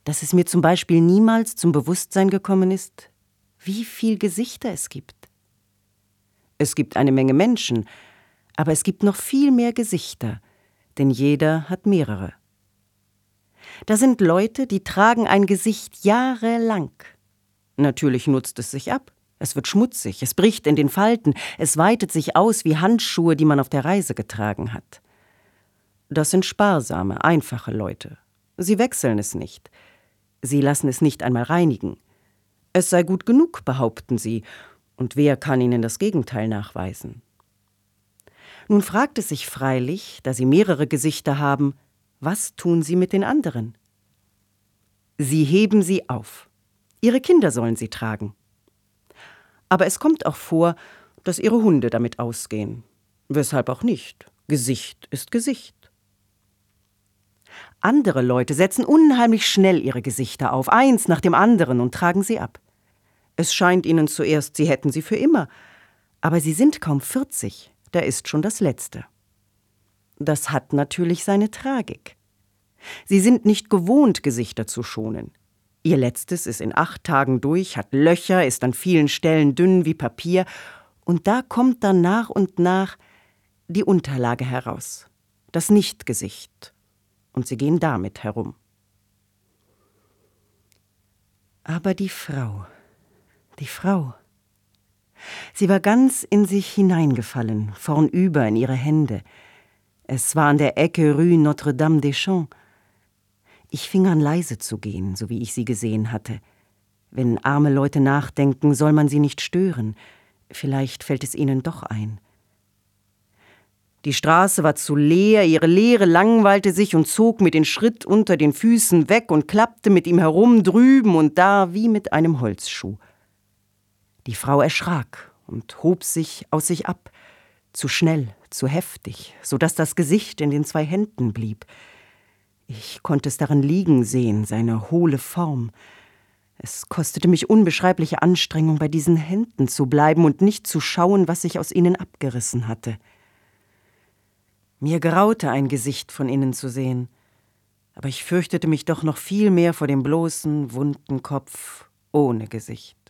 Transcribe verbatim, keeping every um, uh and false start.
dass es mir zum Beispiel niemals zum Bewusstsein gekommen ist, wie viel Gesichter es gibt. Es gibt eine Menge Menschen, aber es gibt noch viel mehr Gesichter, denn jeder hat mehrere. Da sind Leute, die tragen ein Gesicht jahrelang. Natürlich nutzt es sich ab. Es wird schmutzig, es bricht in den Falten, es weitet sich aus wie Handschuhe, die man auf der Reise getragen hat. Das sind sparsame, einfache Leute. Sie wechseln es nicht. Sie lassen es nicht einmal reinigen. Es sei gut genug, behaupten sie, und wer kann ihnen das Gegenteil nachweisen? Nun fragt es sich freilich, da sie mehrere Gesichter haben, was tun sie mit den anderen? Sie heben sie auf. Ihre Kinder sollen sie tragen. Aber es kommt auch vor, dass ihre Hunde damit ausgehen. Weshalb auch nicht. Gesicht ist Gesicht. Andere Leute setzen unheimlich schnell ihre Gesichter auf, eins nach dem anderen, und tragen sie ab. Es scheint ihnen zuerst, sie hätten sie für immer. Aber sie sind kaum vierzig, da ist schon das Letzte. Das hat natürlich seine Tragik. Sie sind nicht gewohnt, Gesichter zu schonen. Ihr Letztes ist in acht Tagen durch, hat Löcher, ist an vielen Stellen dünn wie Papier, und da kommt dann nach und nach die Unterlage heraus, das Nichtgesicht, und sie gehen damit herum. Aber die Frau, die Frau, sie war ganz in sich hineingefallen, vornüber in ihre Hände. Es war an der Ecke Rue Notre-Dame-des-Champs. Ich fing an, leise zu gehen, so wie ich sie gesehen hatte. Wenn arme Leute nachdenken, soll man sie nicht stören. Vielleicht fällt es ihnen doch ein. Die Straße war zu leer, ihre Leere langweilte sich und zog mir den Schritt unter den Füßen weg und klappte mit ihm herum, drüben und da, wie mit einem Holzschuh. Die Frau erschrak und hob sich aus sich ab, zu schnell, zu heftig, so dass das Gesicht in den zwei Händen blieb. Ich konnte es darin liegen sehen, seine hohle Form. Es kostete mich unbeschreibliche Anstrengung, bei diesen Händen zu bleiben und nicht zu schauen, was sich aus ihnen abgerissen hatte. Mir graute, ein Gesicht von innen zu sehen, aber ich fürchtete mich doch noch viel mehr vor dem bloßen, wunden Kopf ohne Gesicht.